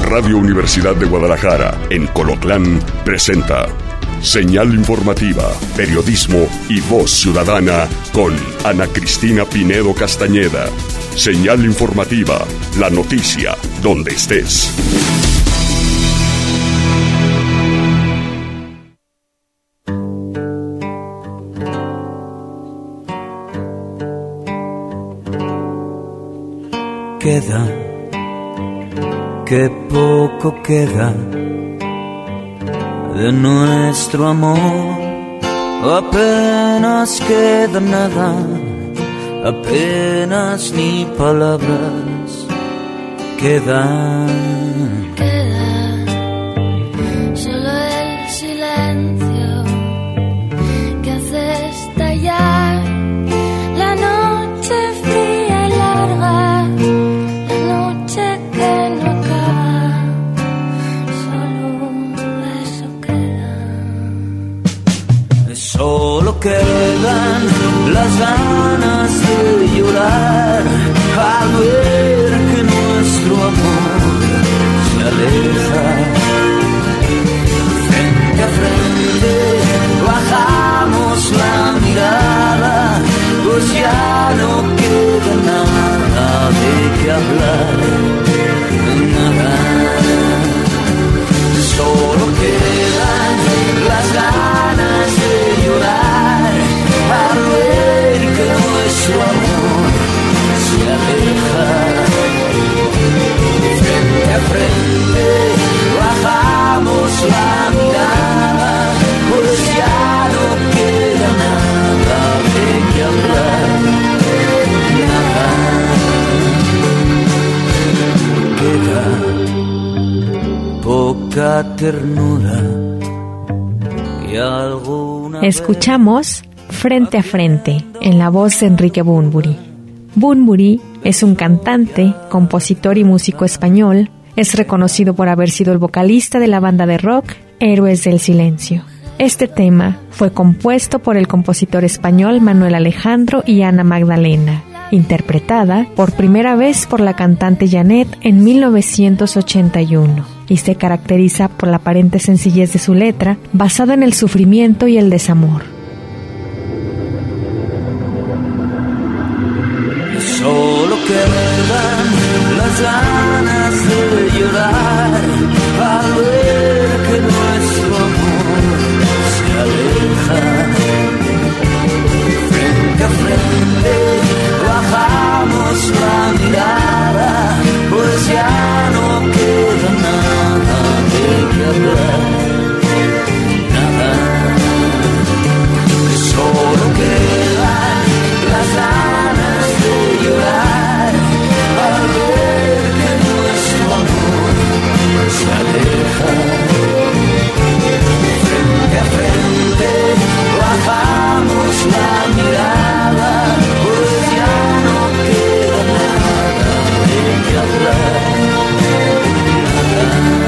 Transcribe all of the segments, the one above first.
Radio Universidad de Guadalajara, en Colotlán, presenta Señal Informativa, Periodismo y Voz Ciudadana con Ana Cristina Pinedo Castañeda. Señal Informativa, la noticia donde estés. Queda, que poco queda de nuestro amor, apenas queda nada, apenas ni palabras quedan. Queda solo el silencio que hace estallar la noche fría y larga, la noche que no acaba, solo eso queda. Solo quedan las ganas de llorar al ver que nuestro amor se aleja. Frente a frente bajamos la mirada, pues ya no queda nada de qué hablar, nada. Solo quedan las ganas de llorar al ver que nuestro amor se aleja. Frente a frente bajamos la mirada, pues ya no queda nada de qué hablar, nada. Queda poca ternura y alguna. Escuchamos Frente a Frente, en la voz de Enrique Bunbury. Bunbury es un cantante, compositor y músico español. Es reconocido por haber sido el vocalista de la banda de rock Héroes del Silencio. Este tema fue compuesto por el compositor español Manuel Alejandro y Ana Magdalena, interpretada por primera vez por la cantante Janet en 1981, y se caracteriza por la aparente sencillez de su letra, basada en el sufrimiento y el desamor. Solo quedan las ganas de llorar al ver que nuestro amor se aleja. Frente a frente bajamos la mirada, pues ya no queda nada de qué hablar, nada. Solo quedan las ganas de llorar al ver que nuestro amor se aleja. Frente a frente bajamos la mirada, pues ya no queda nada de qué hablar, nada.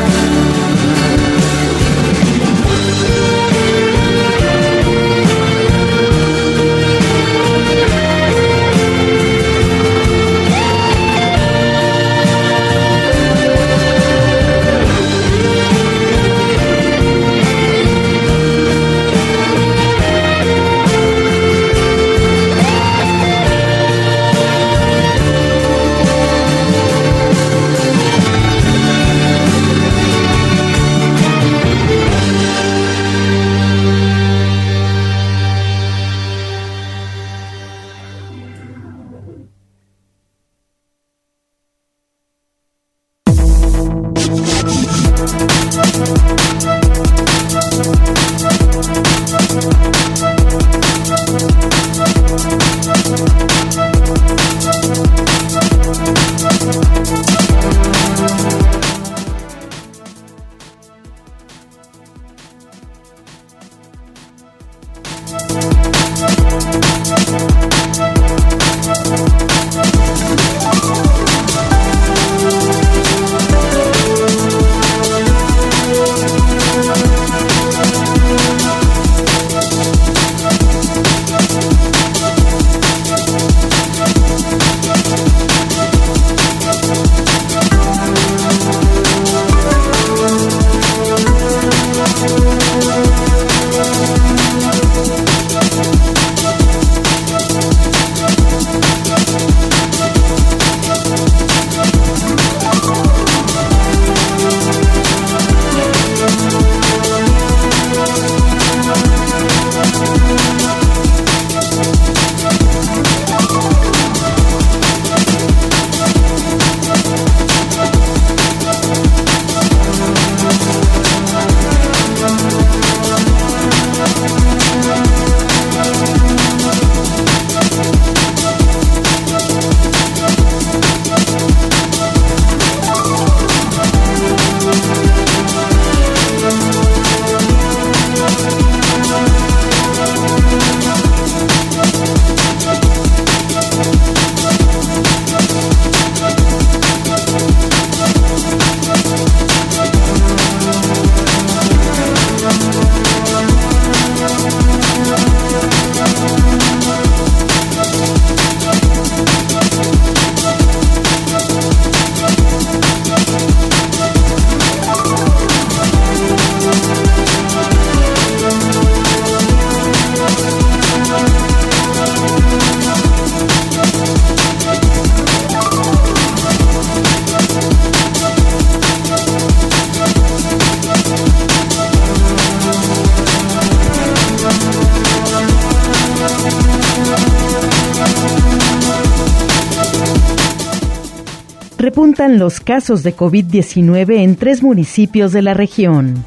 Repuntan los casos de COVID-19 en 3 municipios de la región.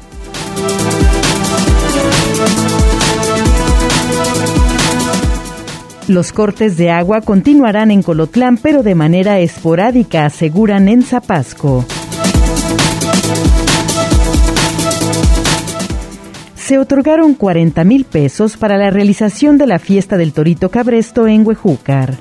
Los cortes de agua continuarán en Colotlán, pero de manera esporádica, aseguran en Zapasco. Se otorgaron 40,000 pesos para la realización de la fiesta del Torito Cabresto en Huejúcar.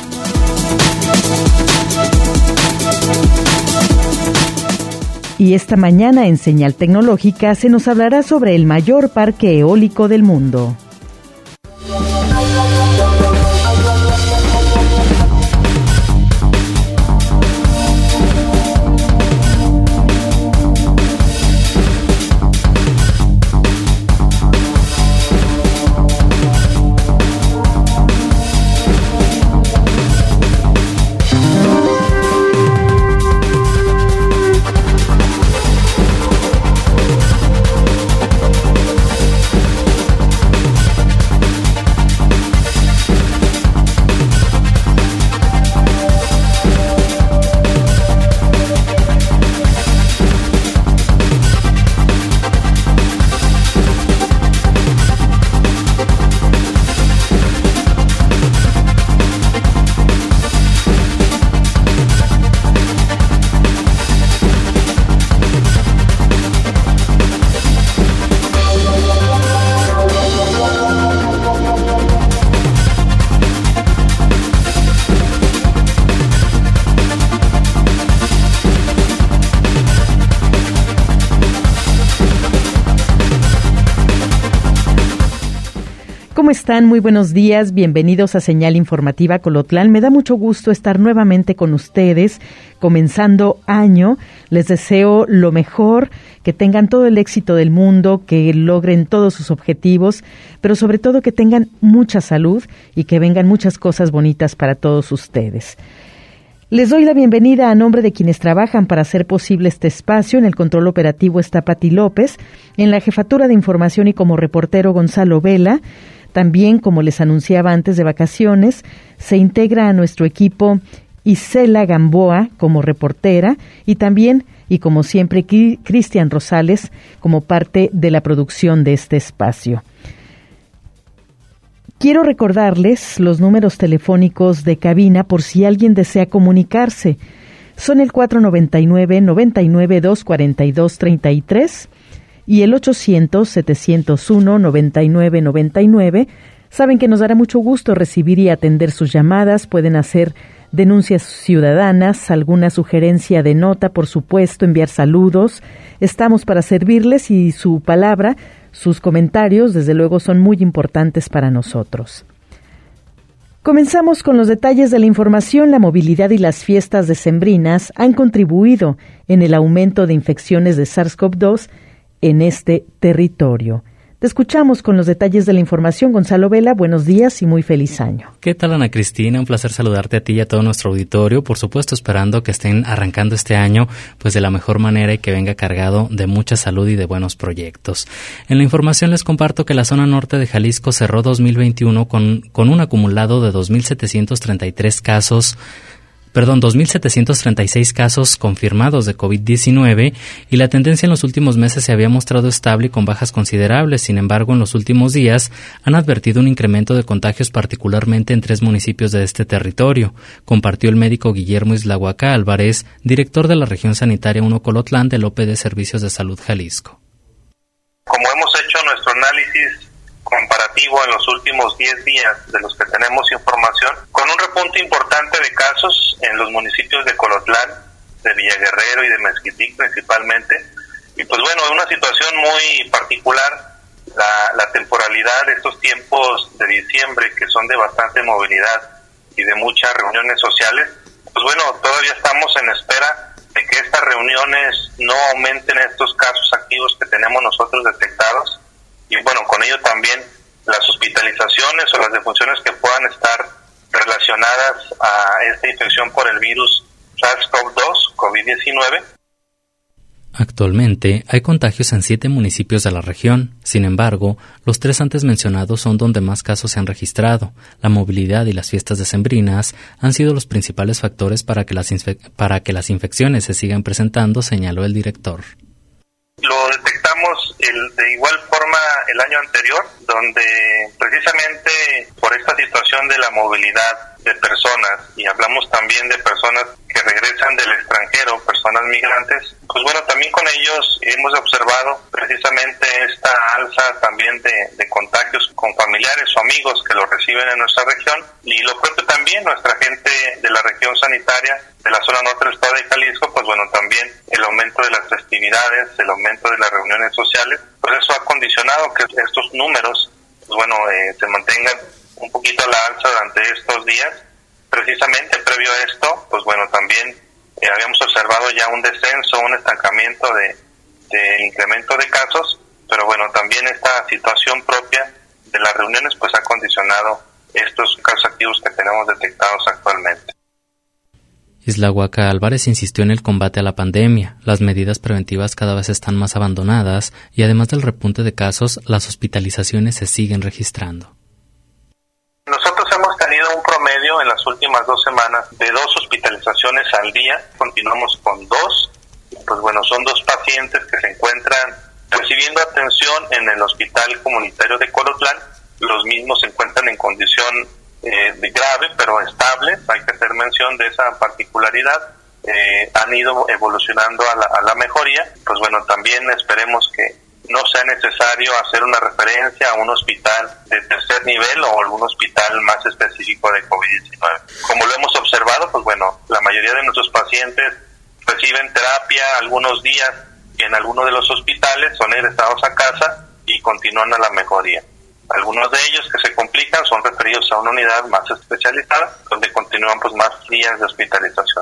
Y esta mañana en Señal Tecnológica se nos hablará sobre el mayor parque eólico del mundo. ¿Cómo están? Muy buenos días, bienvenidos a Señal Informativa Colotlán. Me da mucho gusto estar nuevamente con ustedes, comenzando año. Les deseo lo mejor, que tengan todo el éxito del mundo, que logren todos sus objetivos, pero sobre todo que tengan mucha salud y que vengan muchas cosas bonitas para todos ustedes. Les doy la bienvenida a nombre de quienes trabajan para hacer posible este espacio. En el control operativo está Pati López, en la jefatura de información y como reportero Gonzalo Vela. También, como les anunciaba antes de vacaciones, se integra a nuestro equipo Isela Gamboa como reportera y también, y como siempre, Cristian Rosales como parte de la producción de este espacio. Quiero recordarles los números telefónicos de cabina por si alguien desea comunicarse. Son el 499-99-242-33 y el 800-701-9999. Saben que nos dará mucho gusto recibir y atender sus llamadas. Pueden hacer denuncias ciudadanas, alguna sugerencia de nota, por supuesto, enviar saludos. Estamos para servirles y su palabra, sus comentarios, desde luego, son muy importantes para nosotros. Comenzamos con los detalles de la información. La movilidad y las fiestas decembrinas han contribuido en el aumento de infecciones de SARS-CoV-2 en este territorio. Te escuchamos con los detalles de la información. Gonzalo Vela, buenos días y muy feliz año. ¿Qué tal, Ana Cristina? Un placer saludarte a ti y a todo nuestro auditorio. Por supuesto, esperando que estén arrancando este año pues de la mejor manera y que venga cargado de mucha salud y de buenos proyectos. En la información les comparto que la zona norte de Jalisco cerró 2021 con un acumulado de 2,736 casos confirmados de COVID-19 y la tendencia en los últimos meses se había mostrado estable y con bajas considerables. Sin embargo, en los últimos días han advertido un incremento de contagios, particularmente en 3 municipios de este territorio, compartió el médico Guillermo Islahuaca Álvarez, director de la región sanitaria 1 Colotlán del OPD Servicios de Salud Jalisco. Como hemos hecho nuestro análisis comparativo en los últimos 10 días de los que tenemos información, con un repunte importante de casos en los municipios de Colotlán, de Villaguerrero y de Mezquitic principalmente, y pues bueno, una situación muy particular, la temporalidad de estos tiempos de diciembre que son de bastante movilidad y de muchas reuniones sociales, pues bueno, todavía estamos en espera de que estas reuniones no aumenten estos casos activos que tenemos nosotros detectados, y bueno, con ello también las hospitalizaciones o las defunciones que puedan estar relacionadas a esta infección por el virus SARS-CoV-2, COVID-19. Actualmente hay contagios en 7 municipios de la región. Sin embargo, los 3 antes mencionados son donde más casos se han registrado. La movilidad y las fiestas decembrinas han sido los principales factores para que las infecciones se sigan presentando, señaló el director. Lo detectamos de igual forma el año anterior, donde precisamente por esta situación de la movilidad de personas, y hablamos también de personas que regresan del extranjero, personas migrantes, pues bueno, también con ellos hemos observado precisamente esta alza también de contagios con familiares o amigos que lo reciben en nuestra región, y lo propio también nuestra gente de la región sanitaria de la zona norte del estado de Jalisco, pues bueno, también el aumento de las festividades, el aumento de las reuniones sociales, pues eso ha condicionado que estos números, pues bueno, se mantengan un poquito a la alza durante estos días. Precisamente previo a esto, pues bueno, también habíamos observado ya un descenso, un estancamiento de incremento de casos, pero bueno, también esta situación propia de las reuniones pues ha condicionado estos casos activos que tenemos detectados actualmente. Isla Huaca Álvarez insistió en el combate a la pandemia. Las medidas preventivas cada vez están más abandonadas y además del repunte de casos, las hospitalizaciones se siguen registrando. Nosotros hemos tenido un promedio en las últimas 2 semanas de 2 hospitalizaciones al día. Continuamos con 2. Pues bueno, son 2 pacientes que se encuentran recibiendo atención en el Hospital Comunitario de Colotlán. Los mismos se encuentran en condición grave, pero estable. Hay que hacer mención de esa particularidad. Han ido evolucionando a la mejoría. Pues bueno, también esperemos que no sea necesario hacer una referencia a un hospital de tercer nivel o algún hospital más específico de COVID-19. Como lo hemos observado, pues bueno, la mayoría de nuestros pacientes reciben terapia algunos días en alguno de los hospitales, son egresados a casa y continúan a la mejoría. Algunos de ellos que se complican son referidos a una unidad más especializada, donde continúan pues más días de hospitalización.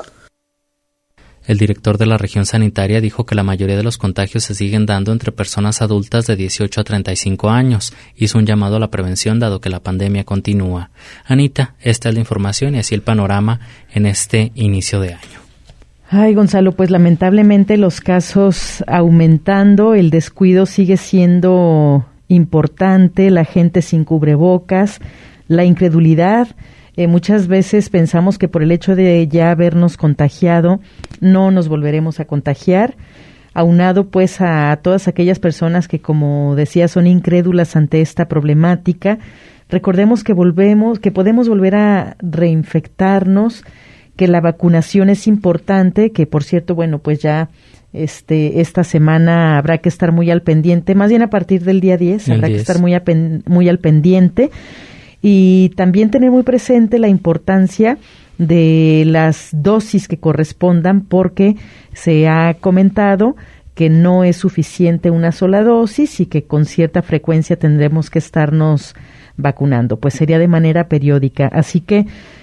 El director de la región sanitaria dijo que la mayoría de los contagios se siguen dando entre personas adultas de 18 a 35 años. Hizo un llamado a la prevención dado que la pandemia continúa. Anita, esta es la información y así el panorama en este inicio de año. Ay, Gonzalo, pues lamentablemente los casos aumentando, el descuido sigue siendo importante, la gente sin cubrebocas, la incredulidad. Muchas veces pensamos que por el hecho de ya habernos contagiado no nos volveremos a contagiar, aunado pues a todas aquellas personas que, como decía, son incrédulas ante esta problemática. Recordemos que podemos volver a reinfectarnos, que la vacunación es importante, que por cierto, bueno, pues ya esta semana habrá que estar muy al pendiente, más bien a partir del día 10 habrá que estar muy al pendiente. Y también tener muy presente la importancia de las dosis que correspondan, porque se ha comentado que no es suficiente una sola dosis y que con cierta frecuencia tendremos que estarnos vacunando, pues sería de manera periódica. Así que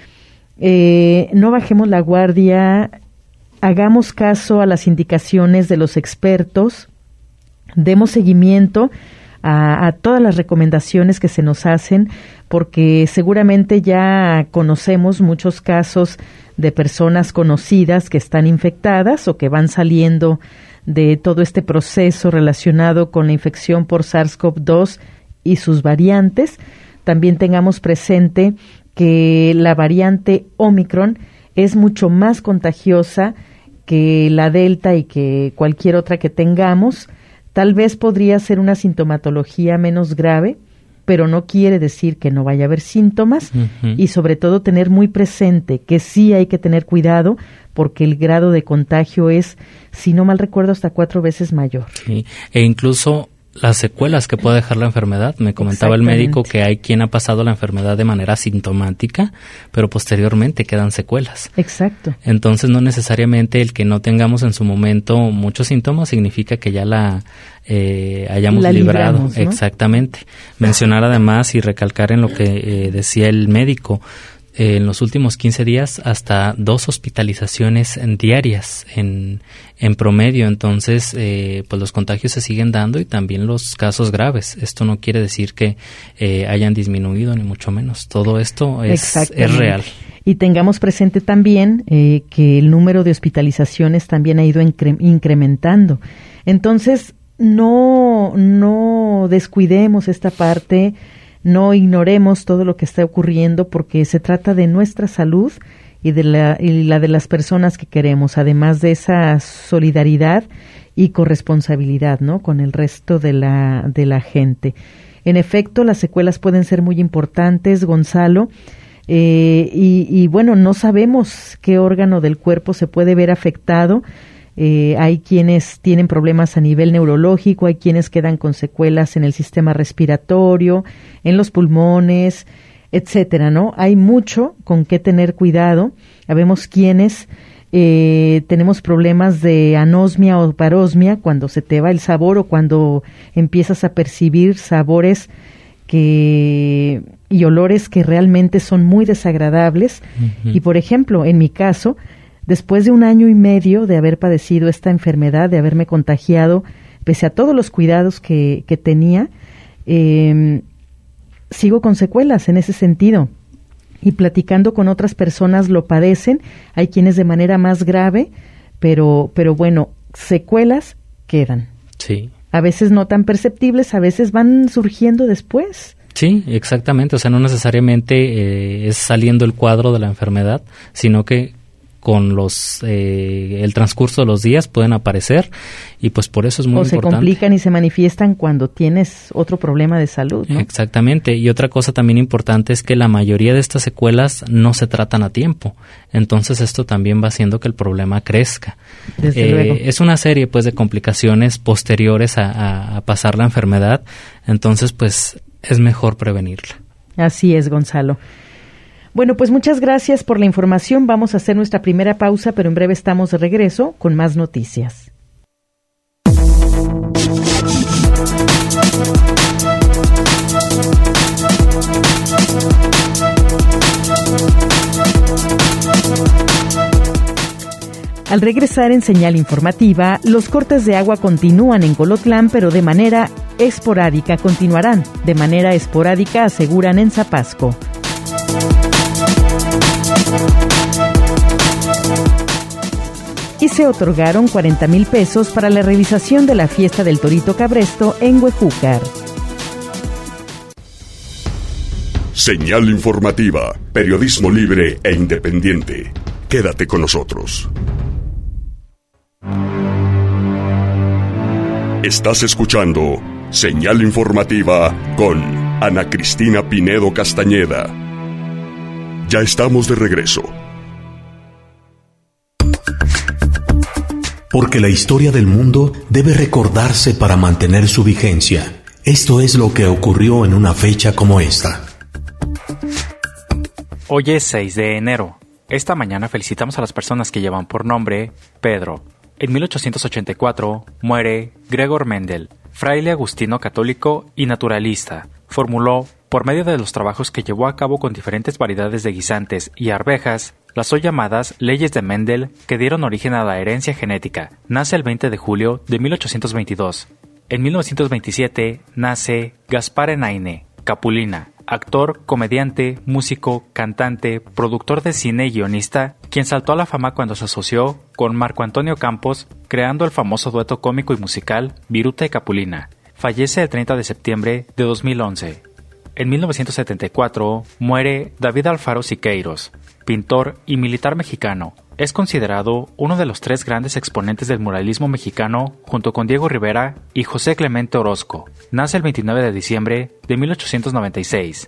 no bajemos la guardia, hagamos caso a las indicaciones de los expertos, demos seguimiento a todas las recomendaciones que se nos hacen, porque seguramente ya conocemos muchos casos de personas conocidas que están infectadas o que van saliendo de todo este proceso relacionado con la infección por SARS-CoV-2 y sus variantes. También tengamos presente que la variante Omicron es mucho más contagiosa que la Delta y que cualquier otra que tengamos. Tal vez podría ser una sintomatología menos grave, pero no quiere decir que no vaya a haber síntomas. Y sobre todo tener muy presente que sí hay que tener cuidado porque el grado de contagio es, si no mal recuerdo, hasta 4 veces mayor. Sí. E incluso las secuelas que puede dejar la enfermedad. Me comentaba el médico que hay quien ha pasado la enfermedad de manera sintomática, pero posteriormente quedan secuelas. Exacto. Entonces, no necesariamente el que no tengamos en su momento muchos síntomas significa que ya la hayamos librado. ¿No? Exactamente. Mencionar además y recalcar en lo que decía el médico, en los últimos 15 días hasta 2 hospitalizaciones diarias en promedio. Entonces, pues los contagios se siguen dando y también los casos graves. Esto no quiere decir que hayan disminuido, ni mucho menos. Todo esto es real. Y tengamos presente también que el número de hospitalizaciones también ha ido incrementando. Entonces, no descuidemos esta parte, no ignoremos todo lo que está ocurriendo, porque se trata de nuestra salud y la de las personas que queremos, además de esa solidaridad y corresponsabilidad, ¿no?, con el resto de la gente. En efecto, las secuelas pueden ser muy importantes, Gonzalo. Y bueno, no sabemos qué órgano del cuerpo se puede ver afectado. Hay quienes tienen problemas a nivel neurológico, hay quienes quedan con secuelas en el sistema respiratorio, en los pulmones, etcétera, ¿no? Hay mucho con qué tener cuidado. Habemos quienes tenemos problemas de anosmia o parosmia, cuando se te va el sabor o cuando empiezas a percibir sabores y olores que realmente son muy desagradables. Uh-huh. Y por ejemplo, en mi caso, después de 1 año y medio de haber padecido esta enfermedad, de haberme contagiado, pese a todos los cuidados que tenía, sigo con secuelas en ese sentido. Y platicando con otras personas lo padecen, hay quienes de manera más grave, pero bueno, secuelas quedan. Sí. A veces no tan perceptibles, a veces van surgiendo después. Sí, exactamente. O sea, no necesariamente es saliendo el cuadro de la enfermedad, sino que con el transcurso de los días pueden aparecer, y pues por eso es muy importante. O se complican y se manifiestan cuando tienes otro problema de salud, ¿no? Exactamente. Y otra cosa también importante es que la mayoría de estas secuelas no se tratan a tiempo. Entonces esto también va haciendo que el problema crezca. Desde luego. Es una serie pues de complicaciones posteriores a pasar la enfermedad. Entonces pues es mejor prevenirla. Así es, Gonzalo. Bueno, pues muchas gracias por la información. Vamos a hacer nuestra primera pausa, pero en breve estamos de regreso con más noticias. Al regresar en Señal Informativa, los cortes de agua continúan en Colotlán, pero de manera esporádica. Continuarán de manera esporádica, aseguran en Zapasco. Y se otorgaron 40,000 pesos para la realización de la fiesta del Torito Cabresto en Huejúcar. Señal Informativa, periodismo libre e independiente. Quédate con nosotros. Estás escuchando Señal Informativa con Ana Cristina Pinedo Castañeda. Ya estamos de regreso. Porque la historia del mundo debe recordarse para mantener su vigencia. Esto es lo que ocurrió en una fecha como esta. Hoy es 6 de enero. Esta mañana felicitamos a las personas que llevan por nombre Pedro. En 1884 muere Gregor Mendel, fraile agustino católico y naturalista. Formuló, por medio de los trabajos que llevó a cabo con diferentes variedades de guisantes y arvejas, las hoy llamadas leyes de Mendel, que dieron origen a la herencia genética. Nace el 20 de julio de 1822. En 1927 nace Gaspar Enaine, Capulina, actor, comediante, músico, cantante, productor de cine y guionista, quien saltó a la fama cuando se asoció con Marco Antonio Campos, creando el famoso dueto cómico y musical Viruta y Capulina. Fallece el 30 de septiembre de 2011. En 1974 muere David Alfaro Siqueiros, pintor y militar mexicano. Es considerado uno de los 3 grandes exponentes del muralismo mexicano, junto con Diego Rivera y José Clemente Orozco. Nace el 29 de diciembre de 1896.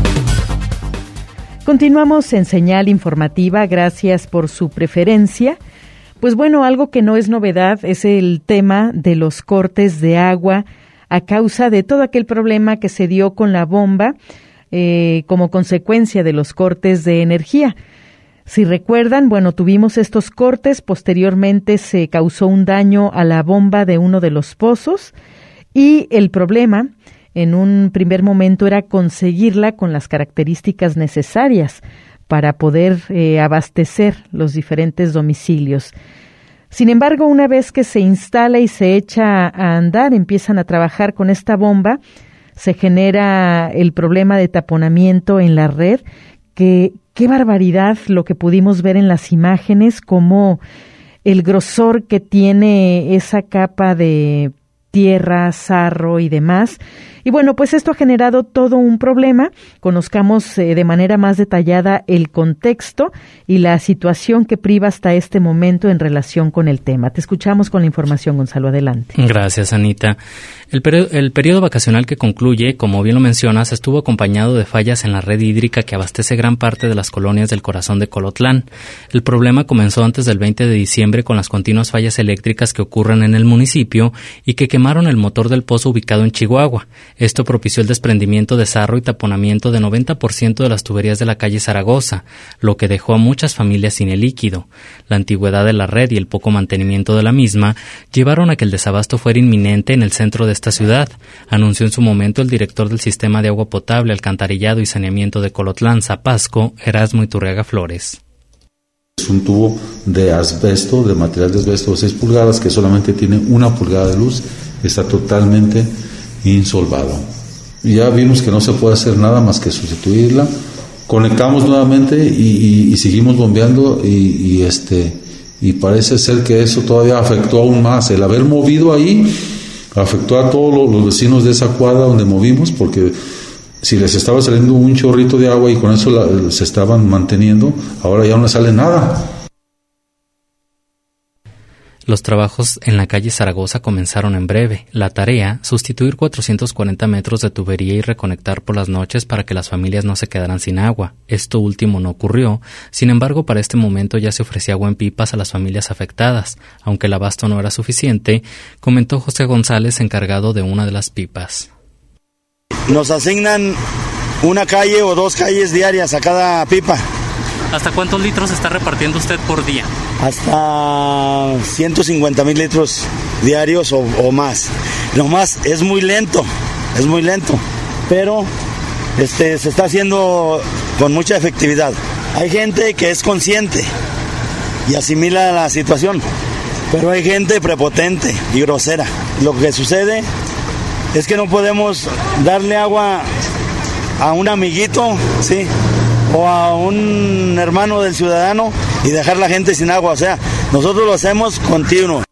Continuamos en Señal Informativa, gracias por su preferencia. Pues bueno, algo que no es novedad es el tema de los cortes de agua a causa de todo aquel problema que se dio con la bomba como consecuencia de los cortes de energía. Si recuerdan, bueno, tuvimos estos cortes, posteriormente se causó un daño a la bomba de uno de los pozos y el problema en un primer momento era conseguirla con las características necesarias para poder abastecer los diferentes domicilios. Sin embargo, una vez que se instala y se echa a andar, empiezan a trabajar con esta bomba, se genera el problema de taponamiento en la red, que qué barbaridad lo que pudimos ver en las imágenes, como el grosor que tiene esa capa de tierra, sarro y demás. Y bueno, pues esto ha generado todo un problema. Conozcamos de manera más detallada el contexto y la situación que priva hasta este momento en relación con el tema. Te escuchamos con la información, Gonzalo, adelante. Gracias, Anita. El periodo vacacional que concluye, como bien lo mencionas, estuvo acompañado de fallas en la red hídrica que abastece gran parte de las colonias del corazón de Colotlán. El problema comenzó antes del 20 de diciembre con las continuas fallas eléctricas que ocurren en el municipio y que quemaron el motor del pozo ubicado en Chihuahua. Esto propició el desprendimiento de sarro y taponamiento de 90% de las tuberías de la calle Zaragoza, lo que dejó a muchas familias sin el líquido. La antigüedad de la red y el poco mantenimiento de la misma llevaron a que el desabasto fuera inminente en el centro de esta ciudad, anunció en su momento el director del Sistema de Agua Potable, Alcantarillado y Saneamiento de Colotlán, Zapasco, Erasmo Iturriaga Flores. Es un tubo de asbesto, de material de asbesto de 6 pulgadas, que solamente tiene 1 pulgada de luz, está totalmente insolvado. Ya vimos que no se puede hacer nada más que sustituirla. Conectamos nuevamente y seguimos bombeando y parece ser que eso todavía afectó aún más. El haber movido ahí afectó a todos los vecinos de esa cuadra donde movimos, porque si les estaba saliendo un chorrito de agua y con eso se estaban manteniendo, ahora ya no sale nada. Los trabajos en la calle Zaragoza comenzaron en breve. La tarea, sustituir 440 metros de tubería y reconectar por las noches para que las familias no se quedaran sin agua. Esto último no ocurrió. Sin embargo, para este momento ya se ofrecía agua en pipas a las familias afectadas. Aunque el abasto no era suficiente, comentó José González, encargado de una de las pipas. Nos asignan una calle o 2 calles diarias a cada pipa. ¿Hasta cuántos litros está repartiendo usted por día? Hasta 150,000 litros diarios o más. Nomás es muy lento, pero se está haciendo con mucha efectividad. Hay gente que es consciente y asimila la situación, pero hay gente prepotente y grosera. Lo que sucede es que no podemos darle agua a un amiguito, ¿sí?, o a un hermano del ciudadano y dejar la gente sin agua. O sea, nosotros lo hacemos continuo.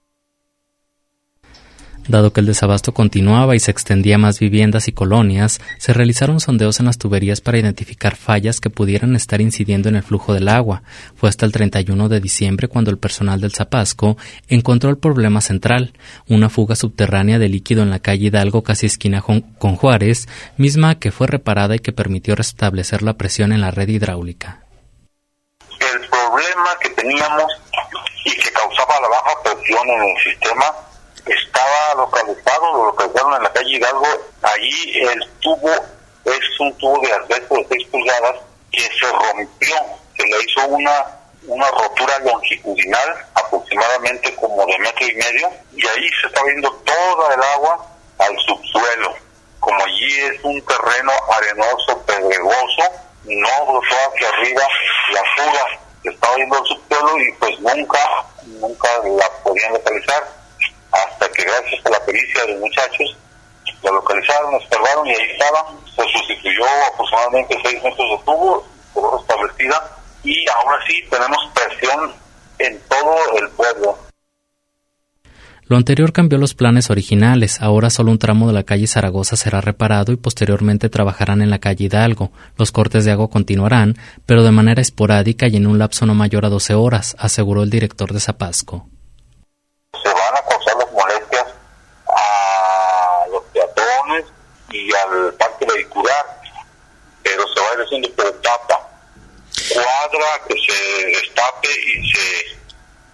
Dado que el desabasto continuaba y se extendía a más viviendas y colonias, se realizaron sondeos en las tuberías para identificar fallas que pudieran estar incidiendo en el flujo del agua. Fue hasta el 31 de diciembre cuando el personal del Zapasco encontró el problema central, una fuga subterránea de líquido en la calle Hidalgo, casi esquina con Juárez, misma que fue reparada y que permitió restablecer la presión en la red hidráulica. El problema que teníamos y que causaba la baja presión en el sistema estaba lo localizaron en la calle Hidalgo. Allí el tubo es un tubo de asbesto de 6 pulgadas que se rompió, se le hizo una rotura longitudinal aproximadamente como de 1,5 metros, y ahí se está viendo toda el agua al subsuelo. Como allí es un terreno arenoso, pedregoso, no brotó hacia arriba la fuga, se estaba viendo al subsuelo y pues nunca la podían localizar. Hasta que gracias a la pericia de los muchachos lo localizaron, observaron y ahí estaba. Se sustituyó aproximadamente 6 metros de tubo, quedó restablecida y ahora sí tenemos presión en todo el pueblo. Lo anterior cambió los planes originales. Ahora solo un tramo de la calle Zaragoza será reparado y posteriormente trabajarán en la calle Hidalgo. Los cortes de agua continuarán, pero de manera esporádica y en un lapso no mayor a 12 horas, aseguró el director de Zapasco. Se van a causar las molestias a los peatones y al parque vehicular, pero se va a ir haciendo por etapa. Cuadra que se destape y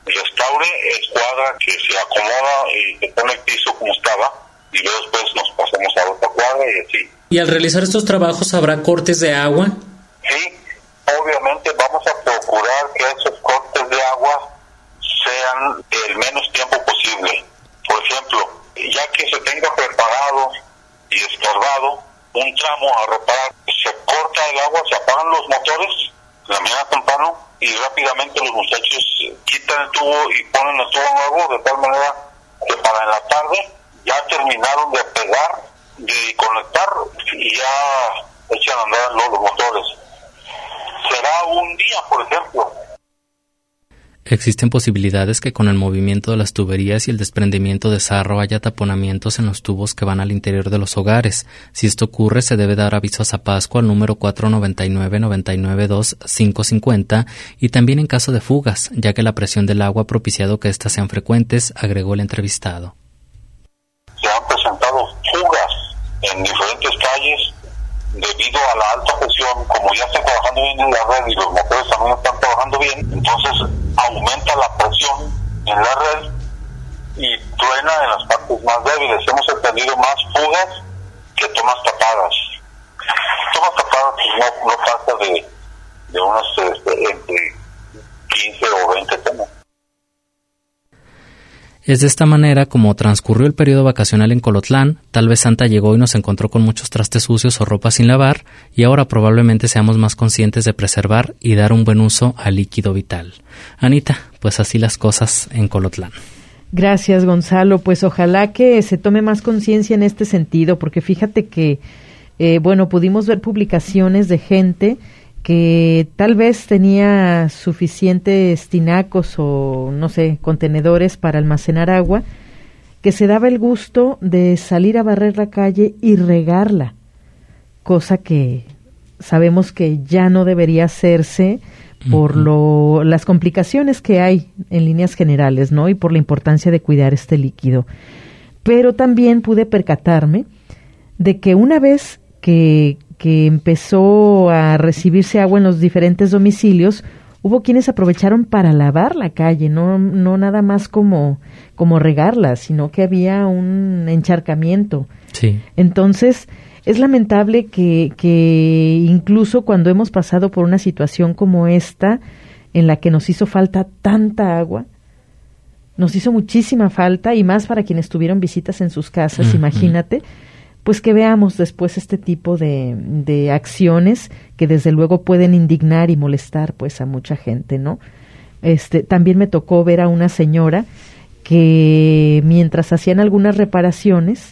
restaure, es cuadra que se acomoda y se pone el piso como estaba, y luego después nos pasamos a otra cuadra y así. ¿Y al realizar estos trabajos habrá cortes de agua? Sí, obviamente vamos a procurar que esos cortes de agua sean el menos tiempo posible. Por ejemplo, ya que se tenga preparado y estorbado un tramo a reparar, se corta el agua, se apagan los motores en la mañana temprano y rápidamente los muchachos quitan el tubo y ponen el tubo nuevo, de tal manera que para en la tarde ya terminaron de pegar, de conectar y ya echan a andar los motores. Será un día, por ejemplo. Existen posibilidades que con el movimiento de las tuberías y el desprendimiento de sarro haya taponamientos en los tubos que van al interior de los hogares. Si esto ocurre, se debe dar aviso a Zapasco al número 499-992-550 y también en caso de fugas, ya que la presión del agua ha propiciado que éstas sean frecuentes, agregó el entrevistado. Se han presentado fugas en diferentes calles debido a la alta presión. Como ya está trabajando bien en la red y los motores también están trabajando bien, entonces aumenta la presión en la red y truena en las partes más débiles. Hemos entendido más fugas que tomas tapadas. Tomas tapadas pues no pasa de unos entre 15 o 20 temas. Es de esta manera como transcurrió el periodo vacacional en Colotlán. Tal vez Santa llegó y nos encontró con muchos trastes sucios o ropa sin lavar, y ahora probablemente seamos más conscientes de preservar y dar un buen uso al líquido vital. Anita, pues así las cosas en Colotlán. Gracias, Gonzalo. Pues ojalá que se tome más conciencia en este sentido, porque fíjate que, pudimos ver publicaciones de gente que tal vez tenía suficientes tinacos o, no sé, contenedores para almacenar agua, que se daba el gusto de salir a barrer la calle y regarla, cosa que sabemos que ya no debería hacerse por las complicaciones que hay en líneas generales, ¿no? Y por la importancia de cuidar este líquido. Pero también pude percatarme de que una vez que empezó a recibirse agua en los diferentes domicilios, hubo quienes aprovecharon para lavar la calle, no nada más como regarla, sino que había un encharcamiento. Sí. Entonces, es lamentable que incluso cuando hemos pasado por una situación como esta, en la que nos hizo falta tanta agua, nos hizo muchísima falta, y más para quienes tuvieron visitas en sus casas, imagínate, pues que veamos después este tipo de acciones que desde luego pueden indignar y molestar pues a mucha gente, ¿no? También me tocó ver a una señora que mientras hacían algunas reparaciones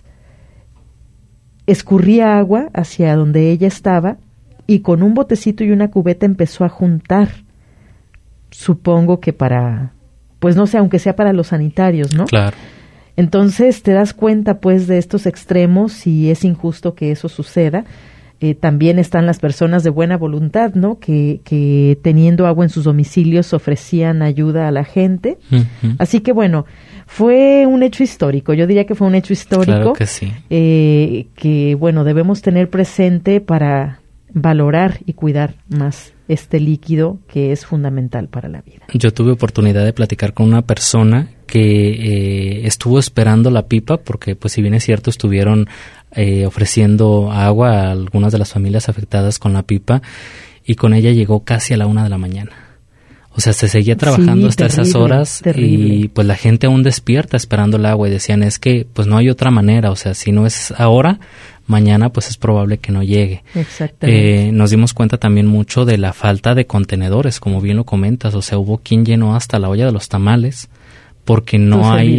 escurría agua hacia donde ella estaba y con un botecito y una cubeta empezó a juntar, supongo que para, pues no sé, aunque sea para los sanitarios, ¿no? Claro. Entonces te das cuenta pues de estos extremos y es injusto que eso suceda. También están las personas de buena voluntad, ¿no? Que teniendo agua en sus domicilios ofrecían ayuda a la gente. Así que bueno, fue un hecho histórico. Yo diría que fue un hecho histórico. Claro que sí. Que bueno, debemos tener presente para valorar y cuidar más este líquido que es fundamental para la vida. Yo tuve oportunidad de platicar con una persona que estuvo esperando la pipa porque, pues si bien es cierto, estuvieron ofreciendo agua a algunas de las familias afectadas con la pipa, y con ella llegó casi a la 1 de la mañana. O sea, se seguía trabajando hasta esas horas y pues la gente aún despierta esperando el agua y decían, es que pues no hay otra manera, o sea, si no es ahora, mañana pues es probable que no llegue. Exactamente. Nos dimos cuenta también mucho de la falta de contenedores, como bien lo comentas, o sea, hubo quien llenó hasta la olla de los tamales porque no hay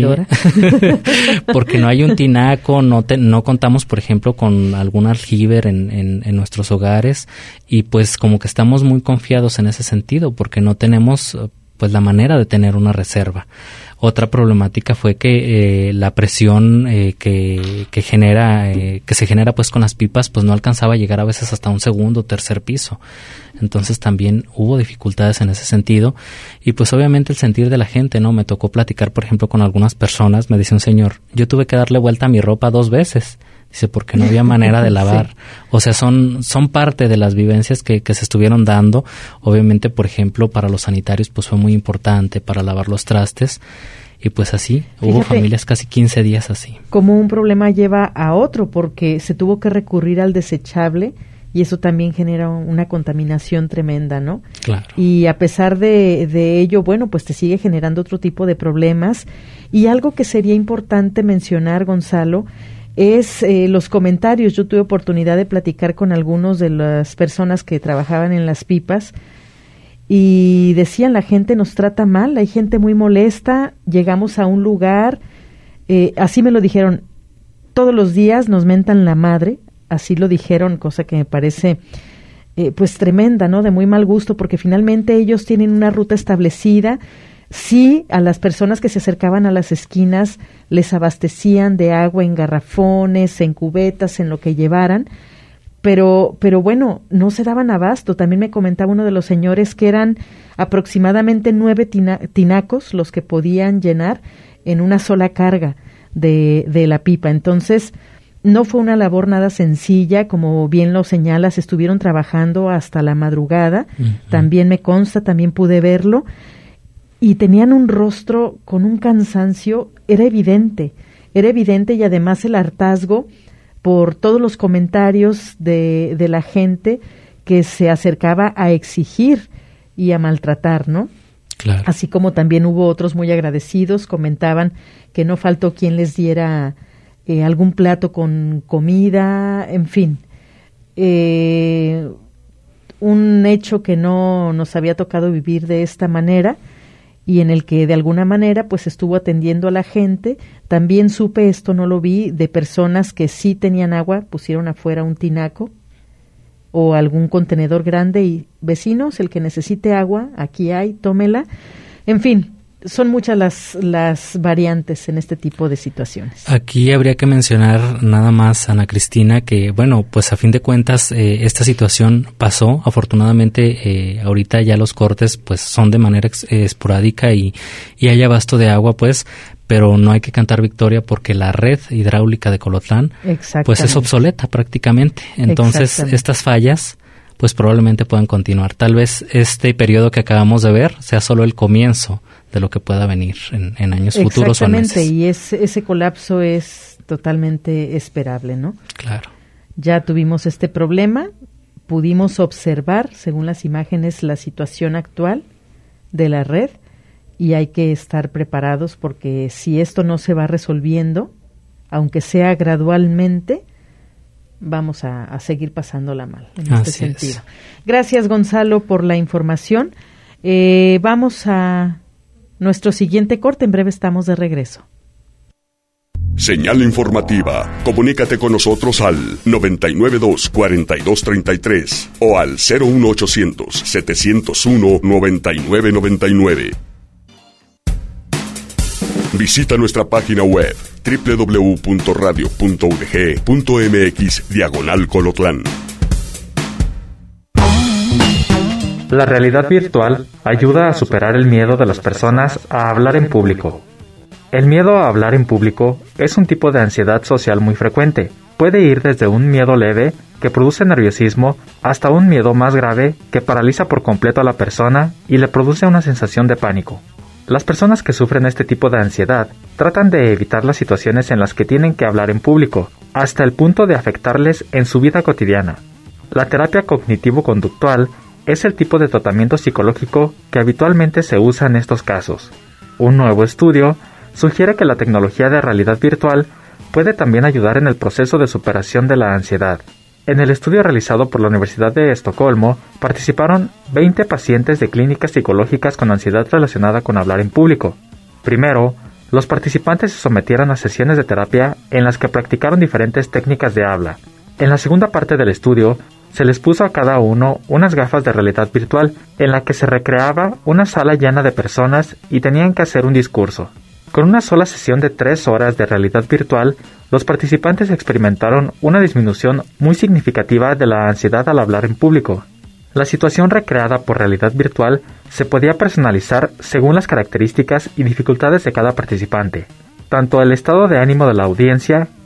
porque no hay un tinaco, no contamos por ejemplo con algún aljiber en nuestros hogares, y pues como que estamos muy confiados en ese sentido porque no tenemos pues la manera de tener una reserva. Otra problemática fue que la presión que se genera pues con las pipas pues no alcanzaba a llegar a veces hasta un segundo o tercer piso. Entonces también hubo dificultades en ese sentido, y pues obviamente el sentir de la gente, ¿no? Me tocó platicar por ejemplo con algunas personas. Me dice un señor, yo tuve que darle vuelta a mi ropa 2 veces. Dice, porque no había manera de lavar. Sí. O sea, son parte de las vivencias que se estuvieron dando. Obviamente, por ejemplo, para los sanitarios pues fue muy importante para lavar los trastes. Y pues así, hubo familias casi 15 días así. Como un problema lleva a otro, porque se tuvo que recurrir al desechable y eso también genera una contaminación tremenda, ¿no? Claro. Y a pesar de ello, bueno, pues te sigue generando otro tipo de problemas. Y algo que sería importante mencionar, Gonzalo, es los comentarios. Yo tuve oportunidad de platicar con algunos de las personas que trabajaban en las pipas y decían, la gente nos trata mal, hay gente muy molesta, llegamos a un lugar, así me lo dijeron, todos los días nos mentan la madre, así lo dijeron, cosa que me parece pues tremenda, ¿no? De muy mal gusto, porque finalmente ellos tienen una ruta establecida. Sí, a las personas que se acercaban a las esquinas les abastecían de agua en garrafones, en cubetas, en lo que llevaran, pero bueno, no se daban abasto. También me comentaba uno de los señores que eran aproximadamente 9 tinacos los que podían llenar en una sola carga de la pipa. Entonces, no fue una labor nada sencilla, como bien lo señalas, estuvieron trabajando hasta la madrugada. Uh-huh. También me consta, también pude verlo. Y tenían un rostro con un cansancio, era evidente y además el hartazgo por todos los comentarios de la gente que se acercaba a exigir y a maltratar, ¿no? Claro. Así como también hubo otros muy agradecidos, comentaban que no faltó quien les diera algún plato con comida, en fin. Un hecho que no nos había tocado vivir de esta manera y en el que de alguna manera pues estuvo atendiendo a la gente. También supe, esto no lo vi, de personas que sí tenían agua, pusieron afuera un tinaco o algún contenedor grande y vecinos, el que necesite agua, aquí hay, tómela. En fin, son muchas las variantes en este tipo de situaciones. Aquí habría que mencionar nada más, Ana Cristina, que bueno, pues a fin de cuentas esta situación pasó. Afortunadamente ahorita ya los cortes pues son de manera esporádica y hay abasto de agua, pues, pero no hay que cantar victoria porque la red hidráulica de Colotlán pues es obsoleta prácticamente. Entonces estas fallas pues probablemente puedan continuar. Tal vez este periodo que acabamos de ver sea solo el comienzo de lo que pueda venir en años futuros o meses. Exactamente, y ese colapso es totalmente esperable, ¿no? Claro. Ya tuvimos este problema, pudimos observar, según las imágenes, la situación actual de la red y hay que estar preparados porque si esto no se va resolviendo, aunque sea gradualmente, vamos a seguir pasándola mal en este sentido. Gracias, Gonzalo, por la información. Vamos a nuestro siguiente corte. En breve estamos de regreso. Señal informativa. Comunícate con nosotros al 992-4233 o al 01800-701-9999. Visita nuestra página web www.radio.udg.mx/Colotlán. La realidad virtual ayuda a superar el miedo de las personas a hablar en público. El miedo a hablar en público es un tipo de ansiedad social muy frecuente. Puede ir desde un miedo leve, que produce nerviosismo, hasta un miedo más grave que paraliza por completo a la persona y le produce una sensación de pánico. Las personas que sufren este tipo de ansiedad tratan de evitar las situaciones en las que tienen que hablar en público, hasta el punto de afectarles en su vida cotidiana. La terapia cognitivo-conductual es el tipo de tratamiento psicológico que habitualmente se usa en estos casos. Un nuevo estudio sugiere que la tecnología de realidad virtual puede también ayudar en el proceso de superación de la ansiedad. En el estudio realizado por la Universidad de Estocolmo, participaron 20 pacientes de clínicas psicológicas con ansiedad relacionada con hablar en público. Primero, los participantes se sometieron a sesiones de terapia en las que practicaron diferentes técnicas de habla. En la segunda parte del estudio, se les puso a cada uno unas gafas de realidad virtual en la que se recreaba una sala llena de personas y tenían que hacer un discurso. Con una sola sesión de 3 horas de realidad virtual, los participantes experimentaron una disminución muy significativa de la ansiedad al hablar en público. La situación recreada por realidad virtual se podía personalizar según las características y dificultades de cada participante. Tanto el estado de ánimo de la audiencia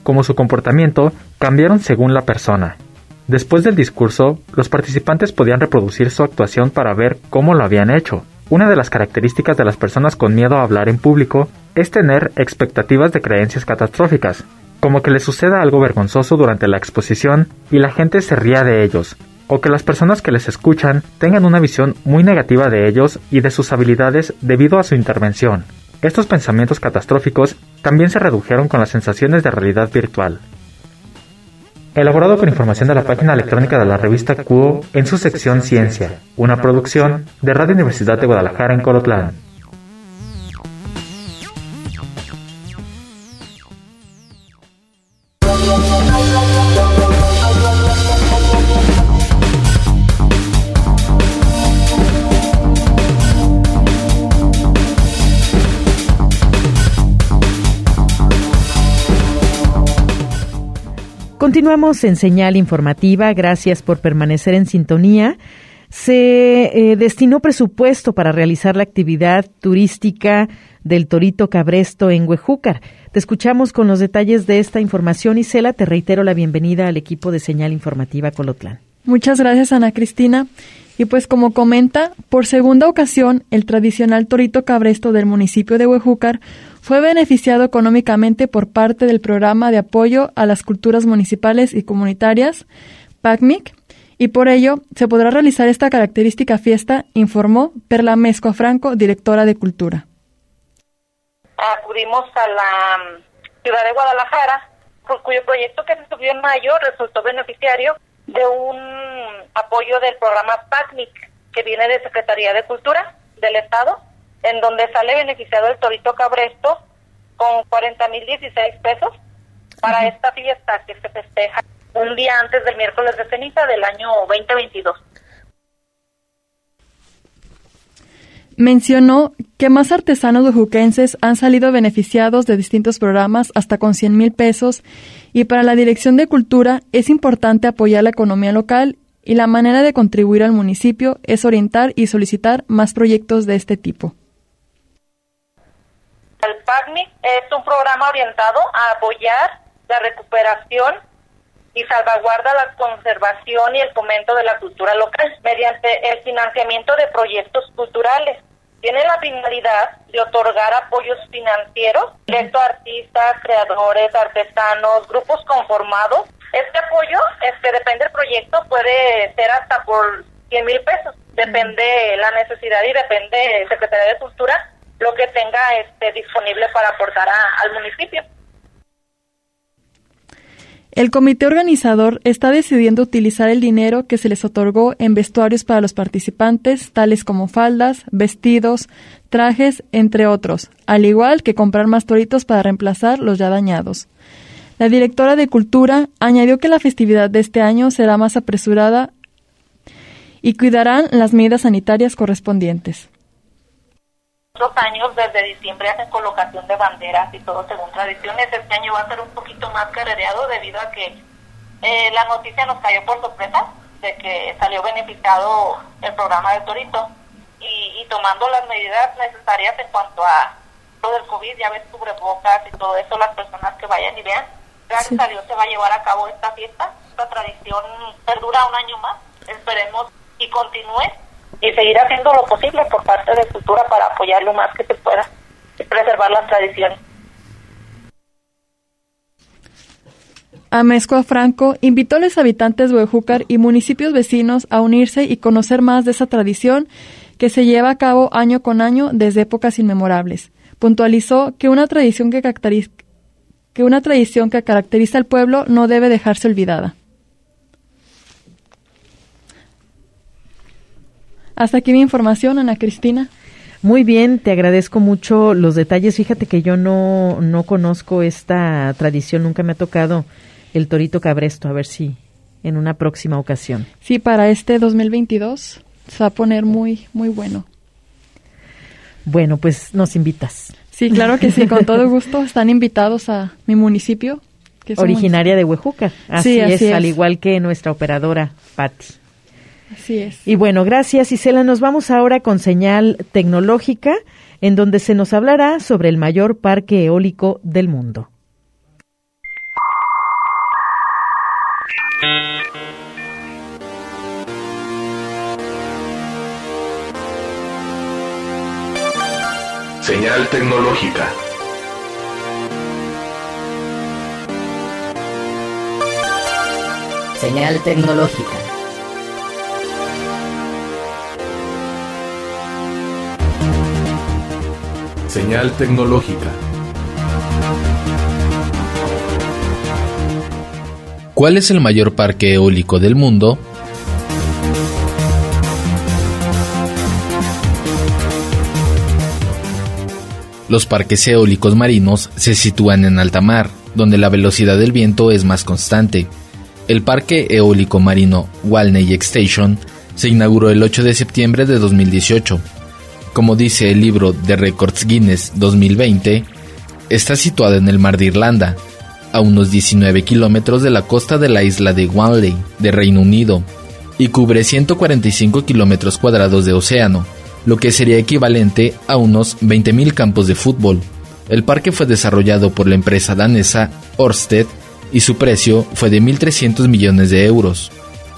como su comportamiento cambiaron según la persona. Después del discurso, los participantes podían reproducir su actuación para ver cómo lo habían hecho. Una de las características de las personas con miedo a hablar en público es tener expectativas de creencias catastróficas, como que les suceda algo vergonzoso durante la exposición y la gente se ría de ellos, o que las personas que les escuchan tengan una visión muy negativa de ellos y de sus habilidades debido a su intervención. Estos pensamientos catastróficos también se redujeron con las sensaciones de realidad virtual. Elaborado con información de la página electrónica de la revista Cuo en su sección Ciencia, una producción de Radio Universidad de Guadalajara en Colotlán. Continuamos en Señal Informativa. Gracias por permanecer en sintonía. Se destinó presupuesto para realizar la actividad turística del Torito Cabresto en Huejúcar. Te escuchamos con los detalles de esta información. Isela, te reitero la bienvenida al equipo de Señal Informativa Colotlán. Muchas gracias, Ana Cristina. Y pues como comenta, por segunda ocasión, el tradicional Torito Cabresto del municipio de Huejúcar fue beneficiado económicamente por parte del Programa de Apoyo a las Culturas Municipales y Comunitarias, PACMIC, y por ello se podrá realizar esta característica fiesta, informó Perla Mezcua Franco, directora de Cultura. Acudimos a la ciudad de Guadalajara, por cuyo proyecto que se subió en mayo resultó beneficiario de un apoyo del programa PACMIC, que viene de Secretaría de Cultura del Estado, en donde sale beneficiado el Torito Cabresto con 40,016 pesos para esta fiesta que se festeja un día antes del miércoles de ceniza del año 2022. Mencionó que más artesanos oaxaquenses han salido beneficiados de distintos programas hasta con 100,000 pesos y para la Dirección de Cultura es importante apoyar la economía local y la manera de contribuir al municipio es orientar y solicitar más proyectos de este tipo. El PACMIC es un programa orientado a apoyar la recuperación y salvaguarda la conservación y el fomento de la cultura local mediante el financiamiento de proyectos culturales. Tiene la finalidad de otorgar apoyos financieros directo a artistas, creadores, artesanos, grupos conformados. Este apoyo, depende del proyecto, puede ser hasta por 100,000 pesos. Depende la necesidad y depende de Secretaría de Cultura lo que tenga disponible para aportar al municipio. El comité organizador está decidiendo utilizar el dinero que se les otorgó en vestuarios para los participantes, tales como faldas, vestidos, trajes, entre otros, al igual que comprar más toritos para reemplazar los ya dañados. La directora de Cultura añadió que la festividad de este año será más apresurada y cuidarán las medidas sanitarias correspondientes. Otros años, desde diciembre, hacen colocación de banderas y todo según tradiciones. Este año va a ser un poquito más carrereado debido a que la noticia nos cayó por sorpresa de que salió beneficiado el programa del Torito y tomando las medidas necesarias en cuanto a lo del COVID, ya ves, cubrebocas y todo eso, las personas que vayan y vean. Gracias a Dios se va a llevar a cabo esta fiesta. Esta tradición perdura un año más, esperemos y continúe. Y seguir haciendo lo posible por parte de Cultura para apoyar lo más que se pueda y preservar las tradiciones. Mezcua Franco invitó a los habitantes de Huejúcar y municipios vecinos a unirse y conocer más de esa tradición que se lleva a cabo año con año desde épocas inmemorables. Puntualizó que una tradición que caracteriza al pueblo no debe dejarse olvidada. Hasta aquí mi información, Ana Cristina. Muy bien, te agradezco mucho los detalles. Fíjate que yo no conozco esta tradición, nunca me ha tocado el Torito Cabresto, a ver si en una próxima ocasión. Sí, para este 2022 se va a poner muy, muy bueno. Bueno, pues nos invitas. Sí, claro que sí, con todo gusto. Están invitados a mi municipio. Que es originaria de Huejúcar. Así es, es, al igual que nuestra operadora, Patti. Así es. Y bueno, gracias, Isela. Nos vamos ahora con señal tecnológica, en donde se nos hablará sobre el mayor parque eólico del mundo. Señal tecnológica. Señal tecnológica. Señal tecnológica. ¿Cuál es el mayor parque eólico del mundo? Los parques eólicos marinos se sitúan en alta mar, donde la velocidad del viento es más constante. El Parque Eólico Marino Walney Station se inauguró el 8 de septiembre de 2018. Como dice el libro de Récords Guinness 2020, está situada en el mar de Irlanda, a unos 19 kilómetros de la costa de la isla de Walney, de Reino Unido, y cubre 145 kilómetros cuadrados de océano, lo que sería equivalente a unos 20.000 campos de fútbol. El parque fue desarrollado por la empresa danesa Ørsted y su precio fue de 1.300 millones de euros.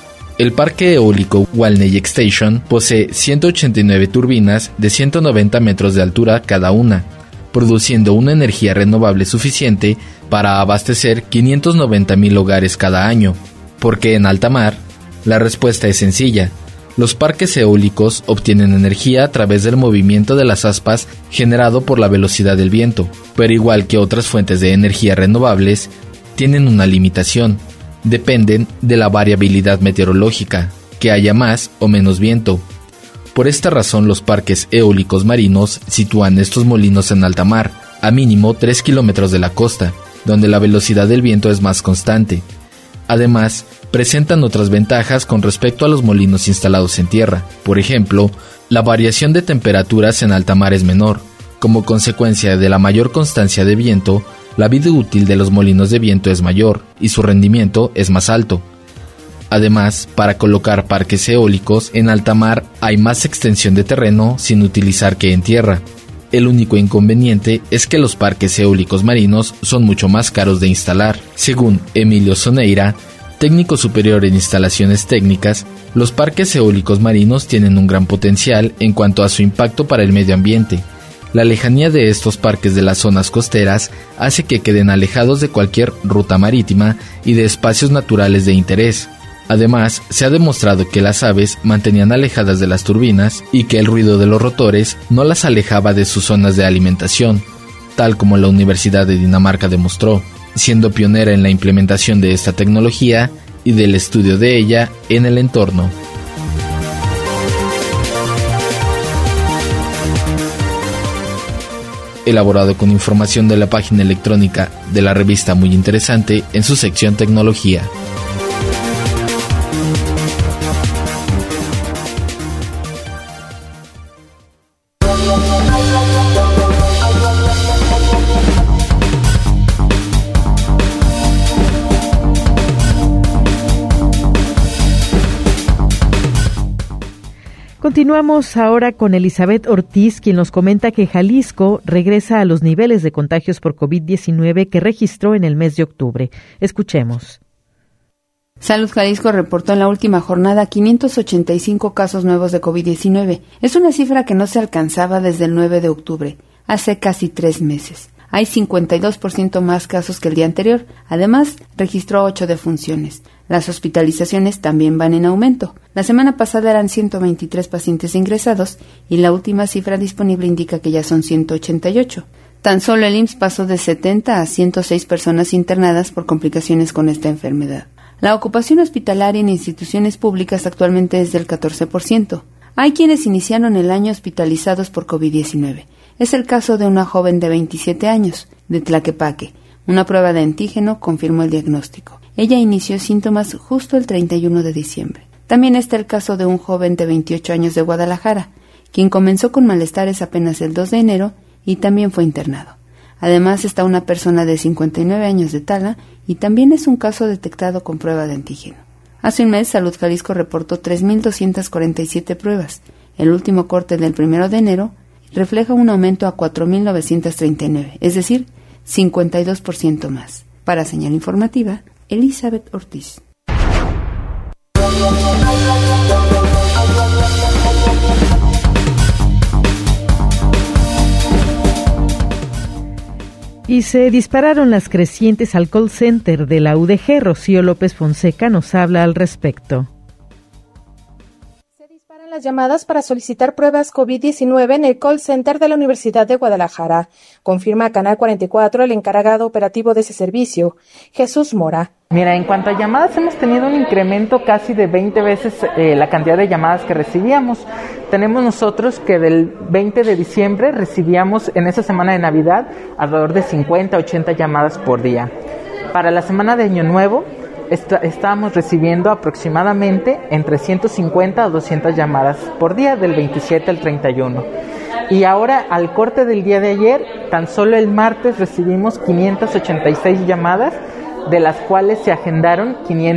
El parque eólico Walney Station posee 189 turbinas de 190 metros de altura cada una, produciendo una energía renovable suficiente para abastecer 590.000 hogares cada año. ¿Por qué en alta mar? La respuesta es sencilla. Los parques eólicos obtienen energía a través del movimiento de las aspas generado por la velocidad del viento, pero igual que otras fuentes de energía renovables, tienen una limitación. Dependen de la variabilidad meteorológica, que haya más o menos viento. Por esta razón, los parques eólicos marinos sitúan estos molinos en alta mar, a mínimo 3 kilómetros de la costa, donde la velocidad del viento es más constante. Además, presentan otras ventajas con respecto a los molinos instalados en tierra. Por ejemplo, la variación de temperaturas en alta mar es menor. Como consecuencia de la mayor constancia de viento, la vida útil de los molinos de viento es mayor y su rendimiento es más alto. Además, para colocar parques eólicos en alta mar hay más extensión de terreno sin utilizar que en tierra. El único inconveniente es que los parques eólicos marinos son mucho más caros de instalar. Según Emilio Soneira, técnico superior en instalaciones técnicas, los parques eólicos marinos tienen un gran potencial en cuanto a su impacto para el medio ambiente. La lejanía de estos parques de las zonas costeras hace que queden alejados de cualquier ruta marítima y de espacios naturales de interés. Además, se ha demostrado que las aves mantenían alejadas de las turbinas y que el ruido de los rotores no las alejaba de sus zonas de alimentación, tal como la Universidad de Dinamarca demostró, siendo pionera en la implementación de esta tecnología y del estudio de ella en el entorno. Elaborado con información de la página electrónica de la revista Muy Interesante en su sección Tecnología. Continuamos ahora con Elizabeth Ortiz, quien nos comenta que Jalisco regresa a los niveles de contagios por COVID-19 que registró en el mes de octubre. Escuchemos. Salud Jalisco reportó en la última jornada 585 casos nuevos de COVID-19. Es una cifra que no se alcanzaba desde el 9 de octubre, hace casi 3 meses. Hay 52% más casos que el día anterior. Además, registró 8 defunciones. Las hospitalizaciones también van en aumento. La semana pasada eran 123 pacientes ingresados y la última cifra disponible indica que ya son 188. Tan solo el IMSS pasó de 70 a 106 personas internadas por complicaciones con esta enfermedad. La ocupación hospitalaria en instituciones públicas actualmente es del 14%. Hay quienes iniciaron el año hospitalizados por COVID-19. Es el caso de una joven de 27 años, de Tlaquepaque. Una prueba de antígeno confirmó el diagnóstico. Ella inició síntomas justo el 31 de diciembre. También está el caso de un joven de 28 años de Guadalajara, quien comenzó con malestares apenas el 2 de enero y también fue internado. Además está una persona de 59 años de Tala y también es un caso detectado con prueba de antígeno. Hace un mes, Salud Jalisco reportó 3.247 pruebas. El último corte del 1 de enero refleja un aumento a 4.939, es decir, 52% más. Para Señal Informativa, Elizabeth Ortiz. Y se dispararon las crecientes al call center de la UDG. Rocío López Fonseca nos habla al respecto. Las llamadas para solicitar pruebas COVID-19 en el call center de la Universidad de Guadalajara, confirma Canal 44 el encargado operativo de ese servicio, Jesús Mora. Mira, en cuanto a llamadas, hemos tenido un incremento casi de 20 veces la cantidad de llamadas que recibíamos. Tenemos nosotros que del 20 de diciembre recibíamos en esa semana de Navidad alrededor de 50, 80 llamadas por día. Para la semana de Año Nuevo, estábamos recibiendo aproximadamente entre 150 a 200 llamadas por día, del 27 al 31. Y ahora, al corte del día de ayer, tan solo el martes recibimos 586 llamadas, de las cuales se agendaron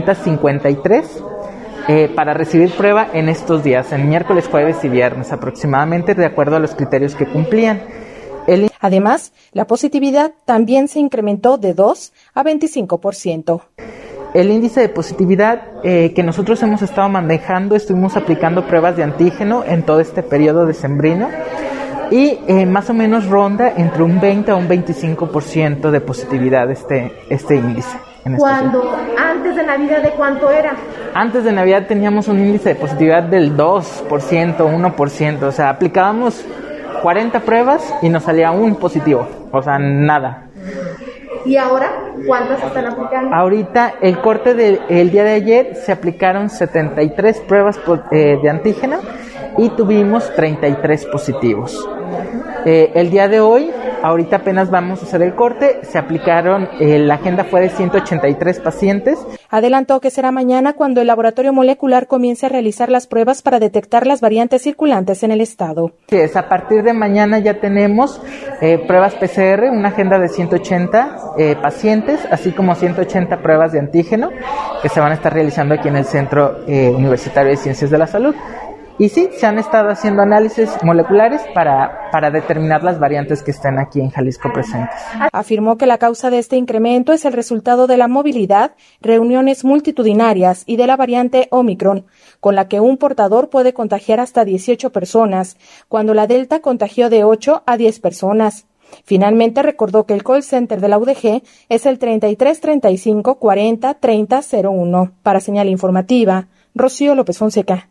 553 para recibir prueba en estos días, en miércoles, jueves y viernes aproximadamente, de acuerdo a los criterios que cumplían. Además, la positividad también se incrementó de 2 a 25%. El índice de positividad que nosotros hemos estado manejando, estuvimos aplicando pruebas de antígeno en todo este periodo decembrino y más o menos ronda entre un 20 a un 25% de positividad este índice. ¿Antes de Navidad de cuánto era? Antes de Navidad teníamos un índice de positividad del 2%, 1%, o sea, aplicábamos 40 pruebas y nos salía un positivo, o sea, nada. ¿Y ahora cuántas se están aplicando? Ahorita, el corte del día de ayer, se aplicaron 73 pruebas de antígeno y tuvimos 33 positivos. El día de hoy, ahorita apenas vamos a hacer el corte, se aplicaron, la agenda fue de 183 pacientes. Adelantó que será mañana cuando el laboratorio molecular comience a realizar las pruebas para detectar las variantes circulantes en el estado. Sí, a partir de mañana ya tenemos pruebas PCR, una agenda de 180 pacientes, así como 180 pruebas de antígeno que se van a estar realizando aquí en el Centro Universitario de Ciencias de la Salud. Y sí, se han estado haciendo análisis moleculares para determinar las variantes que estén aquí en Jalisco presentes. Afirmó que la causa de este incremento es el resultado de la movilidad, reuniones multitudinarias y de la variante Omicron, con la que un portador puede contagiar hasta 18 personas, cuando la Delta contagió de 8 a 10 personas. Finalmente recordó que el call center de la UDG es el 33 35 40 30 01. Para Señal Informativa, Rocío López Fonseca.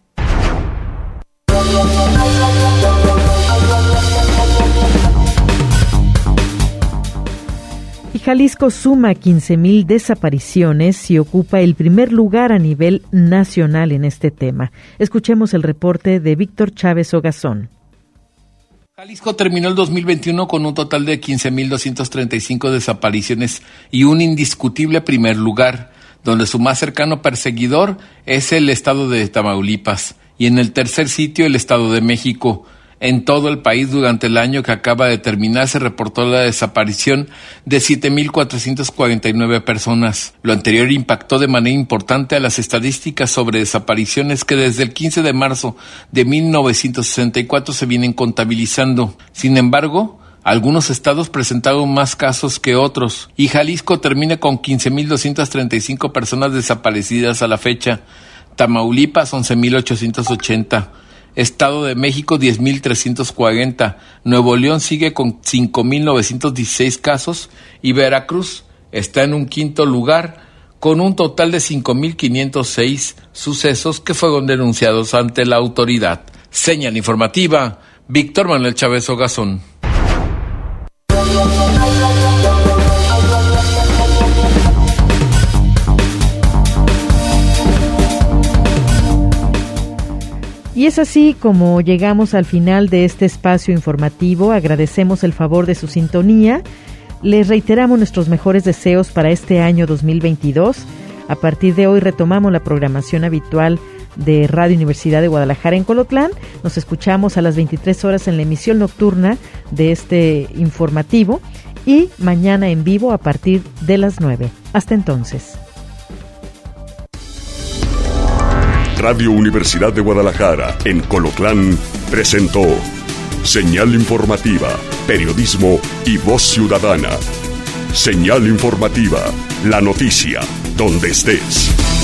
Y Jalisco suma 15,000 desapariciones y ocupa el primer lugar a nivel nacional en este tema. Escuchemos el reporte de Víctor Chávez Ogazón. Jalisco terminó el 2021 con un total de 15,235 desapariciones y un indiscutible primer lugar, donde su más cercano perseguidor es el estado de Tamaulipas y en el tercer sitio el Estado de México. En todo el país durante el año que acaba de terminar se reportó la desaparición de 7,449 personas. Lo anterior impactó de manera importante a las estadísticas sobre desapariciones que desde el 15 de marzo de 1964 se vienen contabilizando. Sin embargo, algunos estados presentaron más casos que otros y Jalisco termina con 15,235 personas desaparecidas a la fecha. Tamaulipas 11,880. Estado de México 10,340, Nuevo León sigue con 5,916 casos y Veracruz está en un quinto lugar con un total de 5,506 sucesos que fueron denunciados ante la autoridad. Señal Informativa, Víctor Manuel Chávez Ogazón. Y es así como llegamos al final de este espacio informativo. Agradecemos el favor de su sintonía. Les reiteramos nuestros mejores deseos para este año 2022. A partir de hoy retomamos la programación habitual de Radio Universidad de Guadalajara en Colotlán. Nos escuchamos a las 23 horas en la emisión nocturna de este informativo y mañana en vivo a partir de las 9. Hasta entonces. Radio Universidad de Guadalajara en Colotlán presentó Señal Informativa, Periodismo y Voz Ciudadana. Señal Informativa, la noticia donde estés.